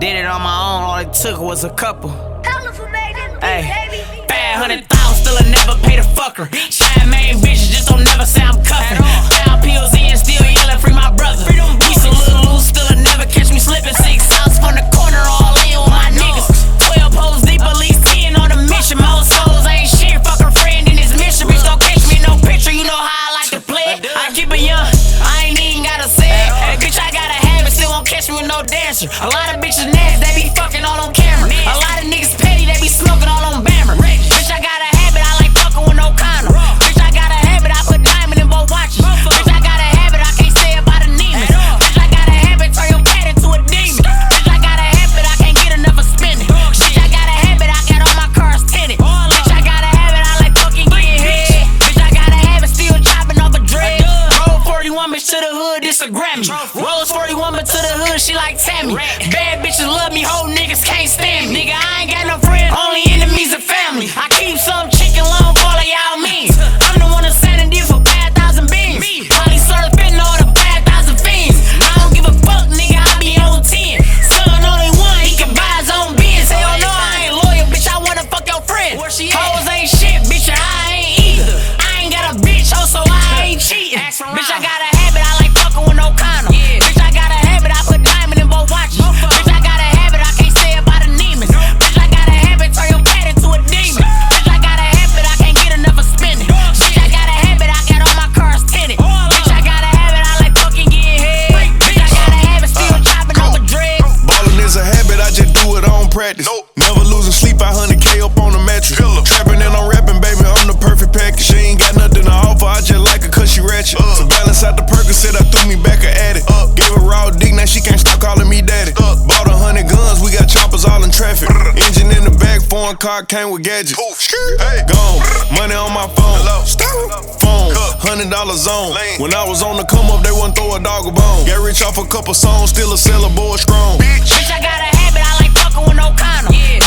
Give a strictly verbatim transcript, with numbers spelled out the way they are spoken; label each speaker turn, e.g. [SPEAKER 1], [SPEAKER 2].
[SPEAKER 1] Did it on my own, all it took was a couple. Hey, bad hundred thousand, still I never pay the fucker. Shine main bitches, just don't never say I'm cuffing. Found pills in, still yelling, free my brother. We so little loose, still I never catch me slipping. Six outs from the corner, all in with my niggas. Twelve poles deep, at least ten on a mission. Most souls ain't shit, fuck a friend in this mission. Bitch, don't catch me no picture, you know how I like to play it. I keep it young, I ain't even gotta say it. Hey, bitch, I gotta have it, still won't catch me with no dancer. A lot of bitches nasty, they be fucking all on camera. A lot of niggas petty, they be smoking all on Bammer. Bitch, I got a habit, I like fucking with no condom. Bitch, I got a habit, I put diamond in both watches. Bitch, I got a habit, I can't stay up by the Neiman. Bitch, I got a habit, turn your cat into a demon. Bitch, I got a habit, I can't get enough of spending. Bitch, I got a habit, I got all my cars tinted. Bitch, I got a habit, I like fucking getting head. Bitch, I got a habit, still chopping off a dread. Roll forty-one, bitch, to the hood, this a Grammy. Rolls forty-one, but to the hood, she like Tammy. Bad bitches love me, whole niggas can't stand me. Nigga, I ain't got no friends, only enemies and family. I keep some chicken long for all of y'all means. I'm the one that's sending this for five thousand beans. Probably surfing all the five thousand fiends. I don't give a fuck, nigga, I be on ten. Son only one, he can buy his own Benz. Hell no, I ain't loyal, bitch, I wanna fuck your friend. Hoes ain't shit, bitch, and I ain't either. I ain't got a bitch, oh, so I ain't cheating. Bitch, I got a habit, I like fucking with no condom. Bitch, I got a habit, I put diamond in both watches. Bitch, I got a habit, I can't stay up by the Neiman. Bitch, I got a habit, turn your cat into a demon. Bitch, I got a habit, I can't get enough of spending. Bitch, I got a habit, I got all my cars tinted. Bitch, I got a habit, I like fucking getting head. Bitch, I got a habit, still chopping over dread.
[SPEAKER 2] Ballin' is a habit, I just do it on practice. Never losing sleep, I one hundred K up on the mattress. Trapping and I'm rapping, baby, I'm the perfect package. She ain't got nothing to offer, I just like her cause she ratchet. To balance out the Percocet, I threw me back a addict. Gave her raw dick, now she can't stop calling me daddy. Bought a hundred guns, we got choppers all in traffic. Engine in the back, foreign car came with gadgets. Gone, money on my phone. Phone, hundred dollar zone. When I was on the come up, they wouldn't throw a dog a bone. Got rich off a couple songs, still a seller boy strong.
[SPEAKER 1] Bitch, I got a habit, I like fucking with no condom.